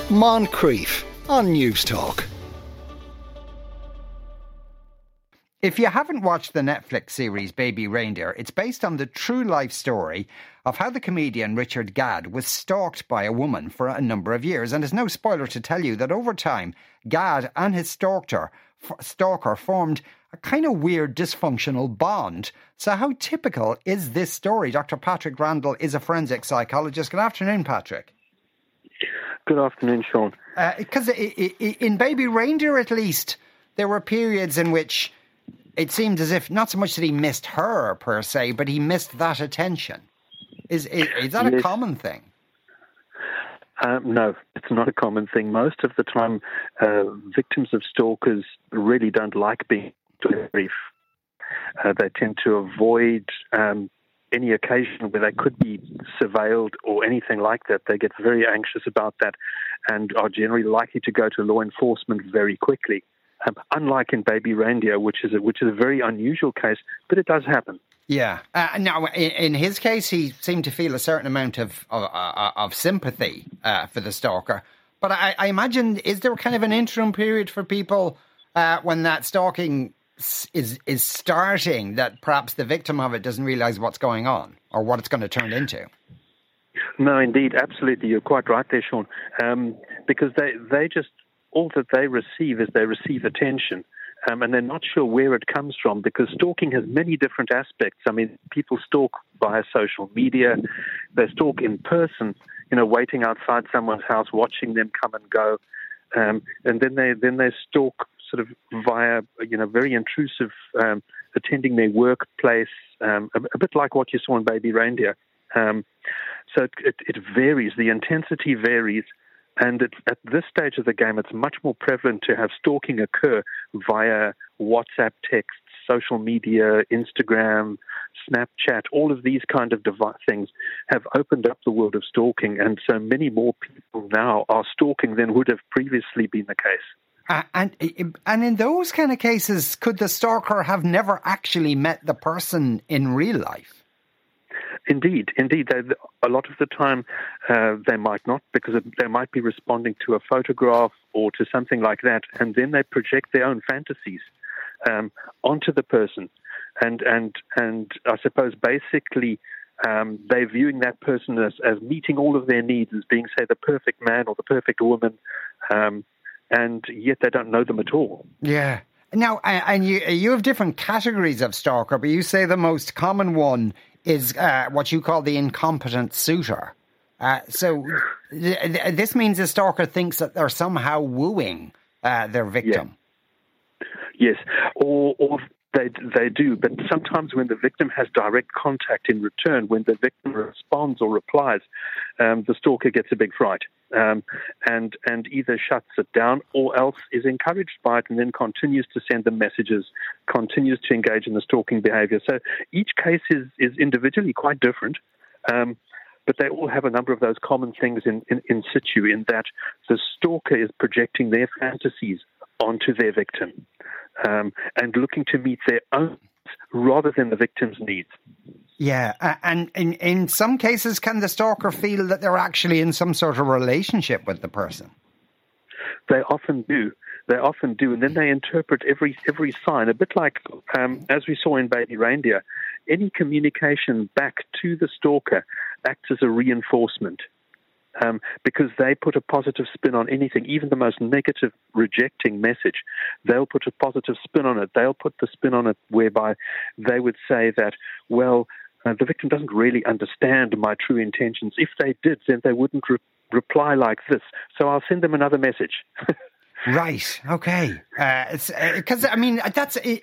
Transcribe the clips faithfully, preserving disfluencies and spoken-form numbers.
Moncrief on News Talk. If you haven't watched the Netflix series Baby Reindeer, it's based on the true life story of how the comedian Richard Gadd was stalked by a woman for a number of years. And it's no spoiler to tell you that over time, Gadd and his stalker, stalker formed a kind of weird dysfunctional bond. So how typical is this story? Doctor Patrick Randall is a forensic psychologist. Good afternoon, Patrick. Good afternoon, Sean. Because uh, in Baby Reindeer, at least, there were periods in which it seemed as if not so much that he missed her per se, but he missed that attention. Is is, is that yes. a common thing? Um, no, it's not a common thing. Most of the time, uh, victims of stalkers really don't like being brief. Uh, they tend to avoid um, any occasion where they could be surveilled or anything like that. They get very anxious about that and are generally likely to go to law enforcement very quickly. Um, unlike in Baby Reindeer, which is a, which is a very unusual case, but it does happen. Yeah. Uh, now, in, in his case, he seemed to feel a certain amount of of, uh, of sympathy uh, for the stalker. But I, I imagine, is there kind of an interim period for people uh, when that stalking is is starting, that perhaps the victim of it doesn't realise what's going on or what it's going to turn into? No, indeed, absolutely. You're quite right there, Sean. Um, because they they just all that they receive is they receive attention, um, and they're not sure where it comes from, because stalking has many different aspects. I mean, people stalk via social media, they stalk in person, you know, waiting outside someone's house, watching them come and go, um, and then they then they stalk sort of via, you know, very intrusive, um, attending their workplace, um, a, a bit like what you saw in Baby Reindeer. Um, so it, it, it varies, the intensity varies. And it's, at this stage of the game, it's much more prevalent to have stalking occur via WhatsApp texts, social media, Instagram, Snapchat. All of these kind of devi- things have opened up the world of stalking. And so many more people now are stalking than would have previously been the case. Uh, and and in those kind of cases, could the stalker have never actually met the person in real life? Indeed, indeed. They, a lot of the time uh, they might not, because they might be responding to a photograph or to something like that, and then they project their own fantasies um, onto the person. And and and I suppose basically um, they're viewing that person as, as meeting all of their needs, as being, say, the perfect man or the perfect woman, um, and yet they don't know them at all. Yeah. Now, and you you have different categories of stalker, but you say the most common one is uh, what you call the incompetent suitor. Uh, so th- th- this means the stalker thinks that they're somehow wooing uh, their victim. Yeah. Yes, or, or they they do, but sometimes when the victim has direct contact in return, when the victim responds or replies, um, the stalker gets a big fright. Um, and and either shuts it down or else is encouraged by it and then continues to send them messages, continues to engage in the stalking behavior. So each case is, is individually quite different, um, but they all have a number of those common things in, in, in situ, in that the stalker is projecting their fantasies onto their victim um, and looking to meet their own rather than the victim's needs. Yeah, uh, and in, in some cases, can the stalker feel that they're actually in some sort of relationship with the person? They often do. They often do, and then they interpret every every sign, a bit like, um, as we saw in Baby Reindeer, any communication back to the stalker acts as a reinforcement. Um, because they put a positive spin on anything, even the most negative, rejecting message. They'll put a positive spin on it. They'll put the spin on it whereby they would say that, well, uh, the victim doesn't really understand my true intentions. If they did, then they wouldn't re- reply like this. So I'll send them another message. Right. Okay. Because, uh, uh, I mean, that's... Uh,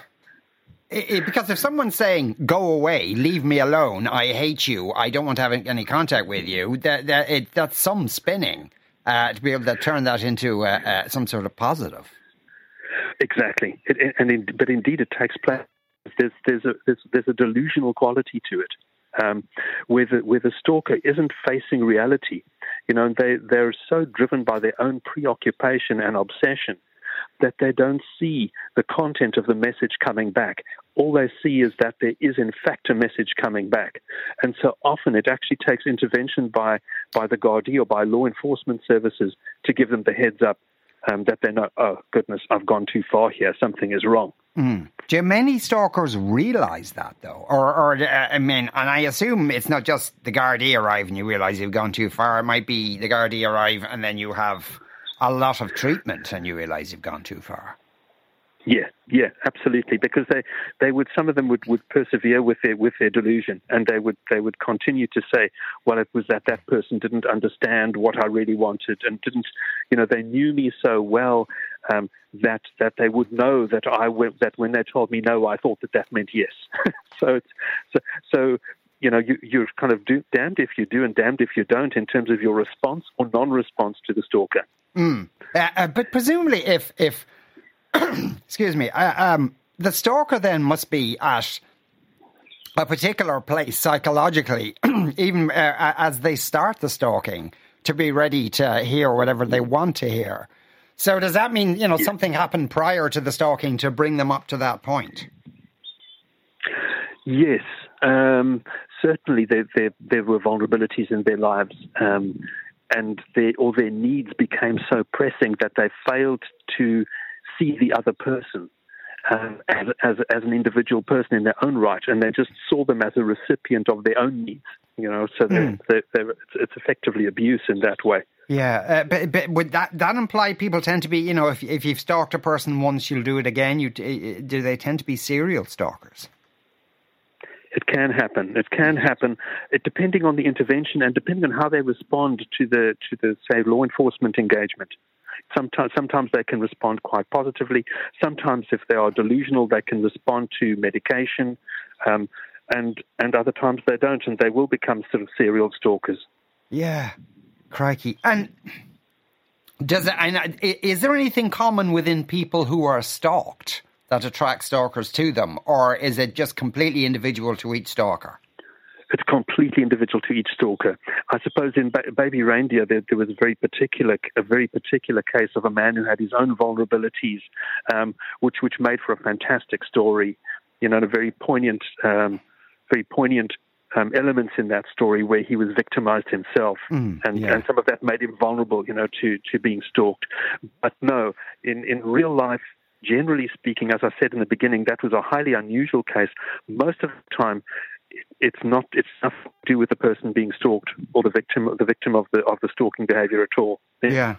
It, because if someone's saying, go away, leave me alone, I hate you, I don't want to have any contact with you, that, that it, that's some spinning uh, to be able to turn that into uh, uh, some sort of positive. Exactly. It, and in, but indeed it takes place. There's, there's, a, there's, there's a delusional quality to it, um, where, the, where the stalker isn't facing reality. You know, they, they're so driven by their own preoccupation and obsession that they don't see the content of the message coming back. All they see is that there is, in fact, a message coming back. And so often it actually takes intervention by, by the Gardaí or by law enforcement services to give them the heads up um, that they know, oh, goodness, I've gone too far here. Something is wrong. Mm. Do many stalkers realise that, though? Or, or uh, I mean, and I assume it's not just the Gardaí arrive and you realise you've gone too far. It might be the Gardaí arrive and then you have a lot of treatment and you realise you've gone too far. Yeah, yeah, absolutely. Because they, they would, some of them would, would persevere with their with their delusion, and they would they would continue to say, well, it was that that person didn't understand what I really wanted, and didn't, you know, they knew me so well um, that that they would know that I went, that when they told me no, I thought that that meant yes. so it's so so. You know, you, you're kind of do, damned if you do and damned if you don't in terms of your response or non-response to the stalker. Mm. Uh, uh, but presumably, if if excuse me, uh, um, the stalker then must be at a particular place psychologically, even uh, as they start the stalking, to be ready to hear whatever they want to hear. So does that mean, you know, yeah. something happened prior to the stalking to bring them up to that point? Yes. Um, certainly there, there, there were vulnerabilities in their lives, um, and their, or their needs became so pressing that they failed to see the other person um, as, as, as an individual person in their own right, and they just saw them as a recipient of their own needs. You know, so they're, mm. they're, they're, it's, it's effectively abuse in that way. Yeah, uh, but, but would that, that imply people tend to be, you know, if, if you've stalked a person once, you'll do it again? You, do they tend to be serial stalkers? It can happen. It can happen, it, depending on the intervention and depending on how they respond to the to the say law enforcement engagement. Sometimes, sometimes they can respond quite positively. Sometimes, if they are delusional, they can respond to medication, um, and and other times they don't, and they will become sort of serial stalkers. Yeah, crikey! And does it? And is there anything common within people who are stalked that attracts stalkers to them, or is it just completely individual to each stalker? It's completely individual to each stalker. I suppose in ba- Baby Reindeer, there, there was a very particular, a very particular case of a man who had his own vulnerabilities, um, which which made for a fantastic story. You know, and a very poignant, um, very poignant um, elements in that story where he was victimized himself, mm, and, yeah. and some of that made him vulnerable, you know, to to being stalked. But no, in in real life, generally speaking, as I said in the beginning, that was a highly unusual case. Most of the time, it's not it's nothing to do with the person being stalked or the victim the victim of the of the stalking behaviour at all. Yeah. yeah.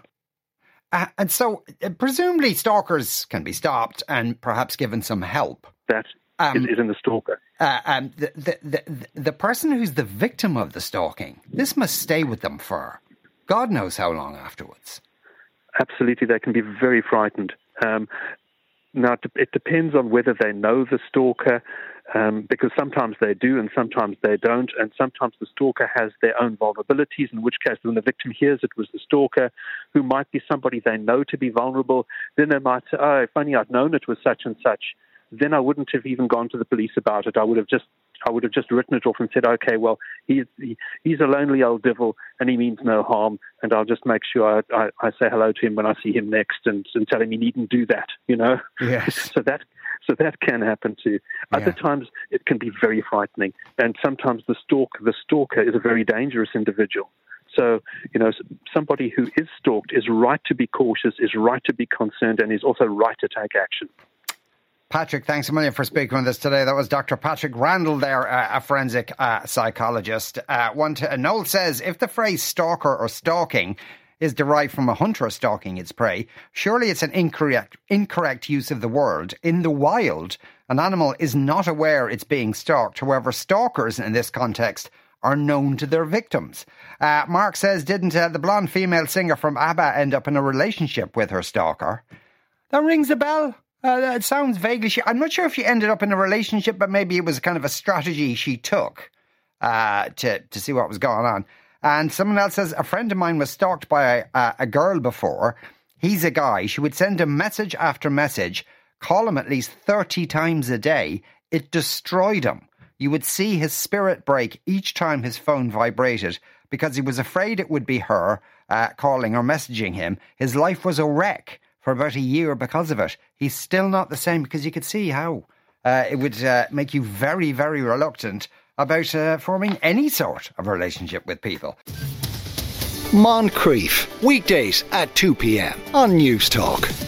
Uh, and so, uh, presumably, stalkers can be stopped and perhaps given some help. That um, is, is in the stalker. Uh, um, the, the the the person who's the victim of the stalking, this must stay with them for God knows how long afterwards. Absolutely, they can be very frightened. Um, Now, it depends on whether they know the stalker, um, because sometimes they do and sometimes they don't, and sometimes the stalker has their own vulnerabilities, in which case when the victim hears it was the stalker, who might be somebody they know to be vulnerable, then they might say, oh, if only I'd known it was such and such, then I wouldn't have even gone to the police about it. I would have just I would have just written it off and said, okay, well, he's, he, he's a lonely old devil and he means no harm, and I'll just make sure I, I, I say hello to him when I see him next and, and tell him he needn't do that, you know? Yes. so that so that can happen too. Other yeah. times it can be very frightening, and sometimes the stalk, the stalker is a very dangerous individual. So, you know, somebody who is stalked is right to be cautious, is right to be concerned, and is also right to take action. Patrick, thanks a million for speaking with us today. That was Doctor Patrick Randall there, uh, a forensic uh, psychologist. Uh, one to, uh, Noel says, if the phrase stalker or stalking is derived from a hunter stalking its prey, surely it's an incorrect incorrect use of the word. In the wild, an animal is not aware it's being stalked. However, stalkers in this context are known to their victims. Uh, Mark says, didn't uh, the blonde female singer from ABBA end up in a relationship with her stalker? That rings a bell. Uh, it sounds vaguely... She, I'm not sure if she ended up in a relationship, but maybe it was kind of a strategy she took uh, to, to see what was going on. And someone else says, a friend of mine was stalked by a, a girl before. He's a guy. She would send him message after message, call him at least thirty times a day. It destroyed him. You would see his spirit break each time his phone vibrated because he was afraid it would be her uh, calling or messaging him. His life was a wreck. for about a year because of it. He's still not the same, because you could see how uh, it would uh, make you very, very reluctant about uh, forming any sort of relationship with people. Moncrief, weekdays at two p.m. on News Talk.